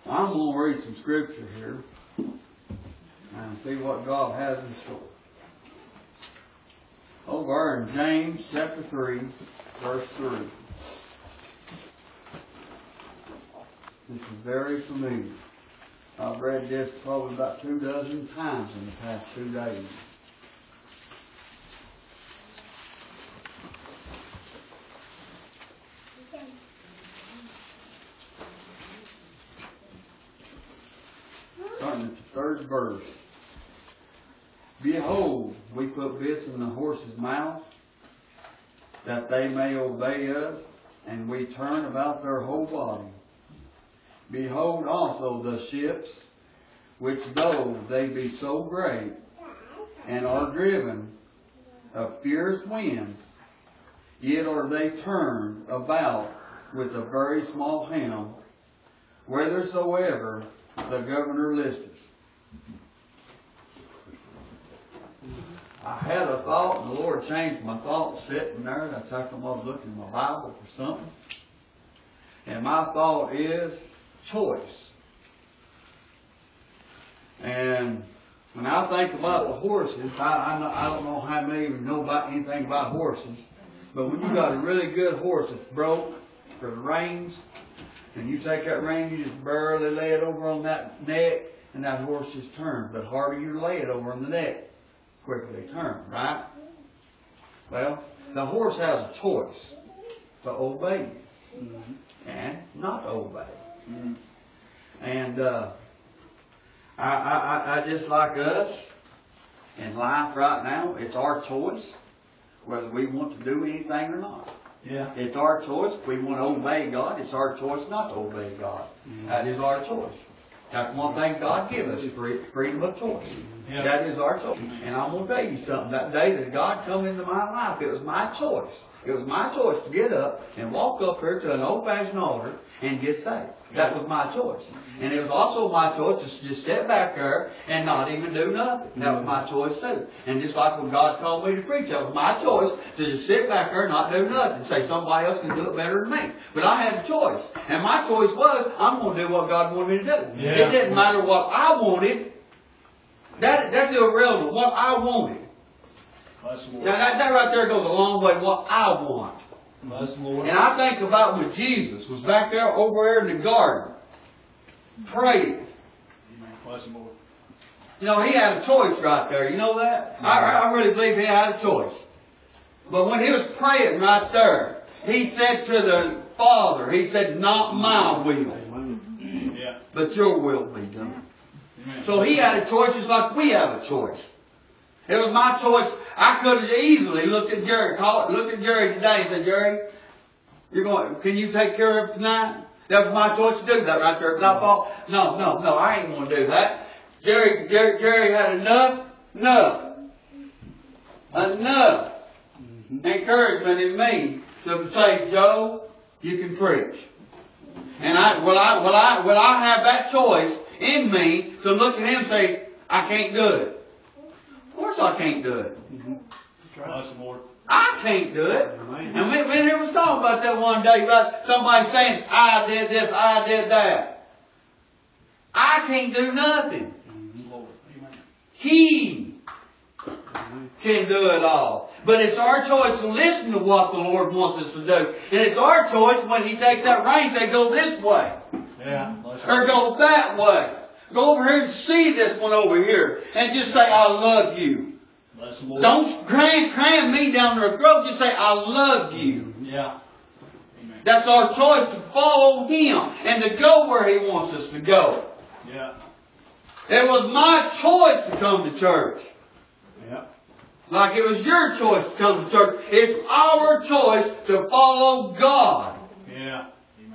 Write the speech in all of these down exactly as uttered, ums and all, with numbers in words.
I'm going to read some scripture here and see what God has in store. Over in James chapter three, verse three. This is very familiar. I've read this probably about two dozen times in the past two days. Starting at the third verse. Behold, we put bits in the horses' mouths, that they may obey us, and we turn about their whole body. Behold also the ships, which though they be so great, and are driven of fierce winds, yet are they turned about with a very small helm, whithersoever the governor listeth. I had a thought, and the Lord changed my thought sitting there. That's how come I was looking in my Bible for something. And my thought is choice. And when I think about the horses, I, I, know, I don't know how many of you know about anything about horses, but when you got a really good horse that's broke for the reins, and you take that rein, you just barely lay it over on that neck, and that horse just turns. But the harder you lay it over on the neck, quicker they turn, right? Well, the horse has a choice to obey mm-hmm. and not obey. Mm-hmm. And uh, I, I, I just like us in life right now, it's our choice whether we want to do anything or not. Yeah. It's our choice. If we want to obey God, it's our choice not to obey God. Mm-hmm. That is our choice. That's one thing God gives us, freedom of choice. Yeah. That is our choice. And I'm going to tell you something. That day that God come into my life, it was my choice. It was my choice to get up and walk up here to an old-fashioned altar and get saved. That was my choice. And it was also my choice to just sit back there and not even do nothing. That was my choice too. And just like when God called me to preach, that was my choice to just sit back there and not do nothing. And say somebody else can do it better than me. But I had a choice. And my choice was, I'm going to do what God wanted me to do. Yeah. It didn't matter what I wanted. That, that's irrelevant. What I wanted. Now that, that right there goes a long way. What I want. And I think about when Jesus was back there over there in the garden, praying. You know, he had a choice right there. You know that? I, I really believe he had a choice. But when he was praying right there, he said to the Father, he said, not my will, but your will be done. So he had a choice just like we have a choice. It was my choice. I could have easily looked at Jerry, called, looked at Jerry today and said, Jerry, you're going, can you take care of it tonight? That was my choice to do that right there. But I thought, no, no, no, I ain't going to do that. Jerry, Jerry, Jerry had enough, enough, enough mm-hmm. encouragement in me to say, Joe, you can preach. And I, will I, will I, will I have that choice in me to look at him and say, I can't do it? Of course I can't do it. Mm-hmm. I can't do it. And we, we was talking about that one day about somebody saying, I did this, I did that. I can't do nothing. He can do it all. But it's our choice to listen to what the Lord wants us to do. And it's our choice when He takes that rein, say, go this way. Yeah. Or go that way. Go over here and see this one over here. And just say, I love you. Don't cram, cram me down their throat. Just say, I love you. Yeah. Amen. That's our choice to follow Him and to go where He wants us to go. Yeah. It was my choice to come to church. Yeah. Like it was your choice to come to church. It's our choice to follow God. Yeah.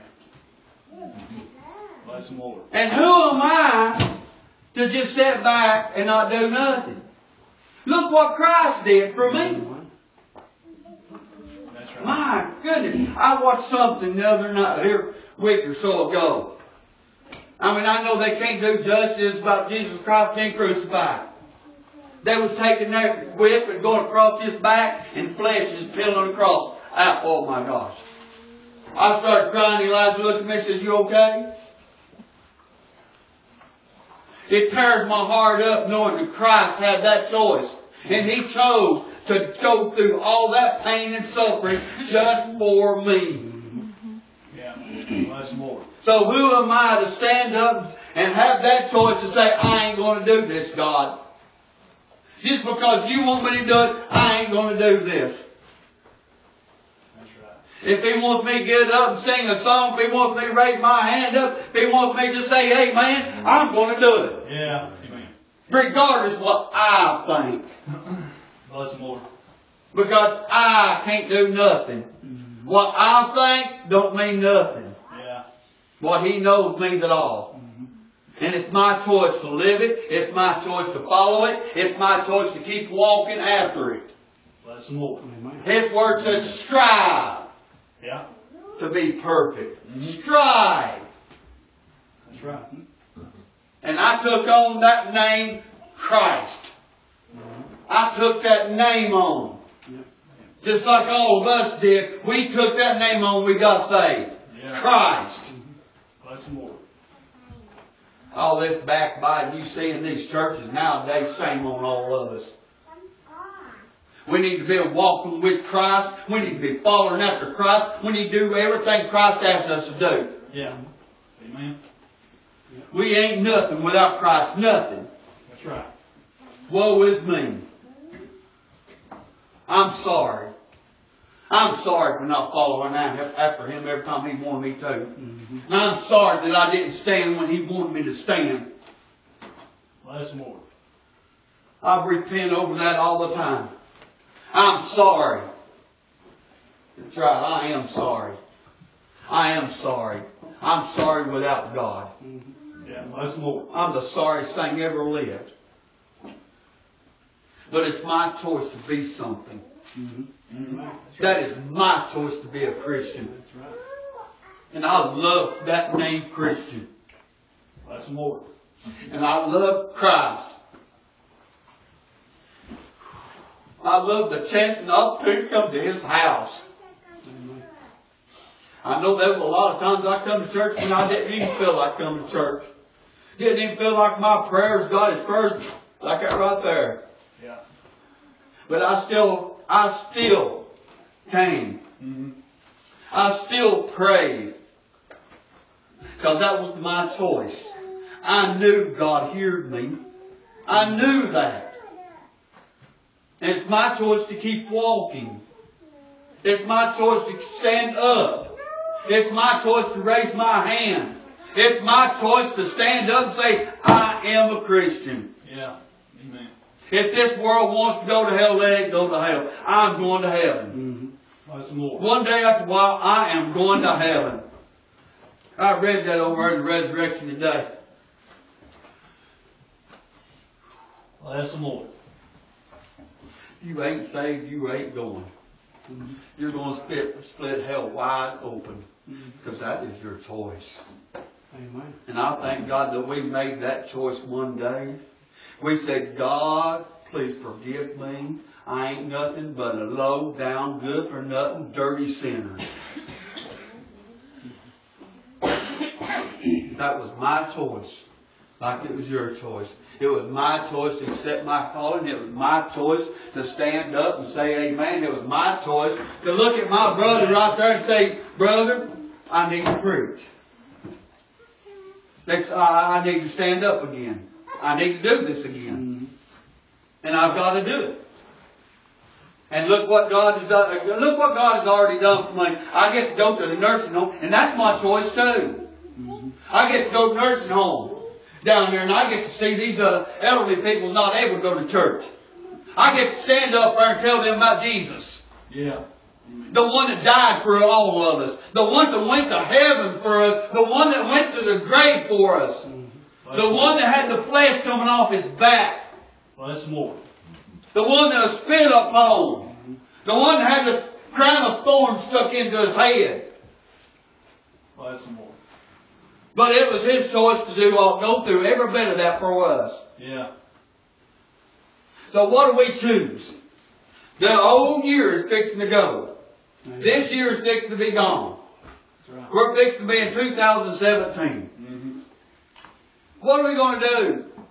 Bless the Lord. And who am I to just sit back and not do nothing? Look what Christ did for me. That's right. My goodness. I watched something the other night, here a week or so ago. I mean, I know they can't do justice about Jesus Christ being crucified. They was taking their whip and going across His back and flesh is peeling across. Ah, oh my gosh. I started crying. Elijah looked at me and said, you okay? It tears my heart up knowing that Christ had that choice. And He chose to go through all that pain and suffering just for me. Yeah, much more. So who am I to stand up and have that choice to say, I ain't going to do this, God? Just because you want me to do it, I ain't going to do this. That's right. If He wants me to get up and sing a song, if He wants me to raise my hand up, if He wants me to say amen, I'm going to do it. Yeah, amen. Regardless of what I think. Much more. Because I can't do nothing. Mm-hmm. What I think don't mean nothing. Yeah. What He knows means it all. Mm-hmm. And it's my choice to live it. It's my choice to follow it. It's my choice to keep walking after it. Much more. His word says strive. Yeah. To be perfect. Mm-hmm. Strive. That's right. And I took on that name Christ. Mm-hmm. I took that name on. Yeah. Just like all of us did. We took that name on, we got saved. Yeah. Christ. Mm-hmm. Much more. All this backbiting you see in these churches nowadays, same on all of us. We need to be walking with Christ. We need to be following after Christ. We need to do everything Christ asks us to do. Yeah. Amen. We ain't nothing without Christ. Nothing. That's right. Woe is me. I'm sorry. I'm sorry for not following after Him every time He wanted me to. Mm-hmm. And I'm sorry that I didn't stand when He wanted me to stand. Less more. I repent over that all the time. I'm sorry. That's right, I am sorry. I am sorry. I'm sorry without God. Mm-hmm. Yeah, less more. I'm the sorriest thing ever lived. But it's my choice to be something. Mm-hmm. Mm-hmm. That is my choice to be a Christian. That's right. And I love that name Christian. That's more. And I love Christ. I love the chance and opportunity to come to His house. Mm-hmm. I know there was a lot of times I come to church when I didn't even feel like coming to church. Didn't even feel like my prayers got His first, like that right there. Yeah. But I still, I still came. Mm-hmm. I still prayed. Because that was my choice. I knew God heard me. I knew that. And it's my choice to keep walking. It's my choice to stand up. It's my choice to raise my hand. It's my choice to stand up and say, I am a Christian. Yeah. Amen. If this world wants to go to hell, let it go to hell. I'm going to heaven. Mm-hmm. That's more. One day after a while, I am going to heaven. I read that over in the resurrection today. Well, that's some more. You ain't saved, you ain't going. Mm-hmm. You're going to split, split hell wide open. Because that is your choice. Amen. And I thank God that we made that choice one day. We said, God, please forgive me. I ain't nothing but a low down, good for nothing, dirty sinner. That was my choice. Like it was your choice. It was my choice to accept my calling. It was my choice to stand up and say amen. It was my choice to look at my brother right there and say, brother, I need to preach. Next, I, I need to stand up again. I need to do this again. And I've got to do it. And look what God has done. Look what God has already done for me. I get to go to the nursing home, and that's my choice too. I get to go to the nursing home down there, and I get to see these uh, elderly people not able to go to church. I get to stand up there and tell them about Jesus. Yeah. The one that died for all of us. The one that went to heaven for us. The one that went to the grave for us. Mm-hmm. The one that had the flesh coming off his back. Well, that's more. The one that was spit upon. Mm-hmm. The one that had the crown of thorns stuck into his head. Well, that's more. But it was his choice to do all, go through every bit of that for us. Yeah. So what do we choose? The old year is fixing to go. Mm-hmm. This year is fixing to be gone. That's right. We're fixing to be in two thousand seventeen. Mm-hmm. What are we going to do?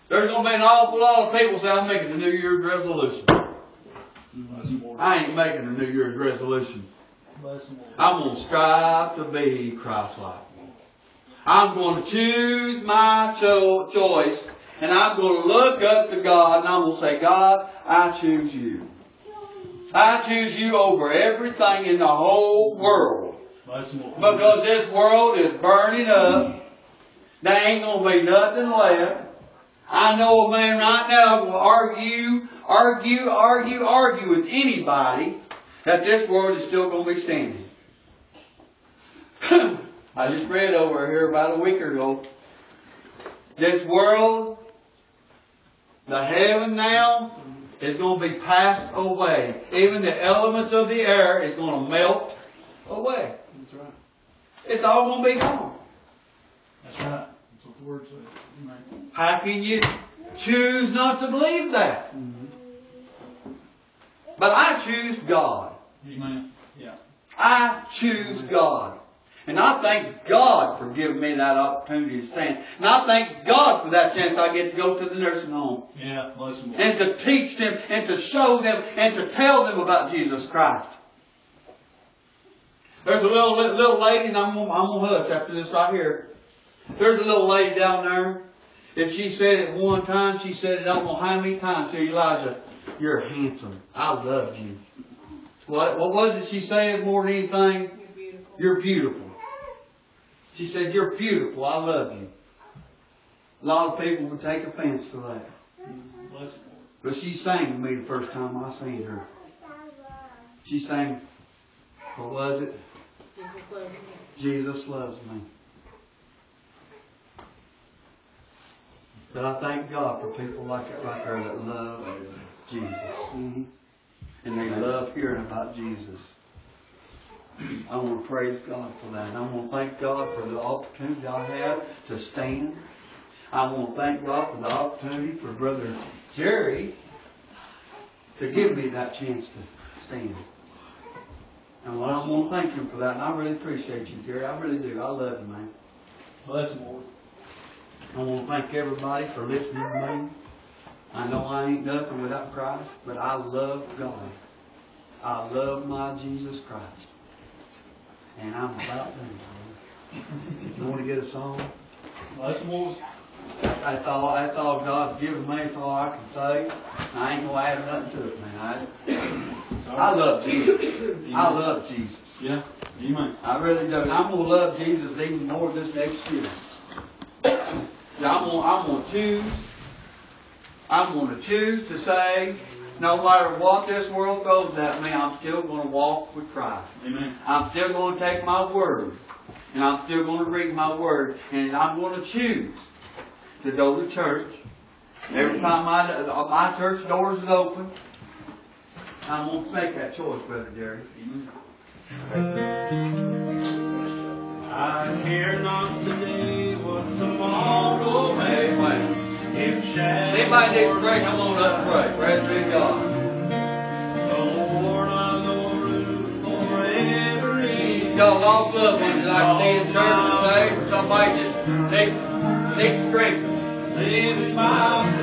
There's going to be an awful lot of people say, I'm making a New Year's resolution. That's more. I ain't making a New Year's resolution. That's more. I'm going to strive to be Christ-like. I'm going to choose my cho- choice, and I'm going to look up to God, and I'm going to say, God, I choose you. I choose you over everything in the whole world. That's more. Because this world is burning up. There ain't going to be nothing left. I know a man right now will argue, argue, argue, argue with anybody that this world is still going to be standing. I just read over here about a week ago. This world, the heaven now, is going to be passed away. Even the elements of the air is going to melt away. That's right. It's all going to be gone. That's right. That's what the word says. Amen. How can you choose not to believe that? Mm-hmm. But I choose God. Amen. Yeah. I choose God. And I thank God for giving me that opportunity to stand. And I thank God for that chance I get to go to the nursing home. Yeah, bless him. And to teach them, and to show them, and to tell them about Jesus Christ. There's a little little lady, and I'm gonna, I'm gonna hush after this right here. There's a little lady down there. If she said it one time, she said it I don't know how many times to Elijah, you're handsome. I love you. What, what was it she said more than anything? You're beautiful. You're beautiful. She said, you're beautiful. I love you. A lot of people would take offense to that. Bless him. But she sang to me the first time I seen her. She sang, what was it? Jesus loves me. Jesus loves me. But I thank God for people like that right there that love Jesus. Mm-hmm. And they love hearing about Jesus. I want to praise God for that. I want to thank God for the opportunity I have to stand. I want to thank God for the opportunity for Brother Jerry to give me that chance to stand. And I want to thank him for that. And I really appreciate you, Jerry. I really do. I love you, man. Bless him, Lord. I want to thank everybody for listening to me. I know I ain't nothing without Christ, but I love God. I love my Jesus Christ. And I'm about done. You want to get a song? Bless him, Lord. That's all, that's all God's given me. That's all I can say. I ain't going to add nothing to it, man. I, I love Jesus. I love Jesus. Yeah. Amen. I really do. And I'm going to love Jesus even more this next year. I'm going, I'm going to choose. I'm going to choose to say, no matter what this world throws at me, I'm still going to walk with Christ. Amen. I'm still going to take my word. And I'm still going to read my word. And I'm going to choose to go to church. Every time my, my church doors is open, I'm going to make that choice, Brother Jerry. I care not today what tomorrow may Amen. If shadows Anybody need to pray? Come on up and pray. Praise be to God. Lord, I know room for every Y'all all love when you like to see in church and say somebody just needs, needs strength. living by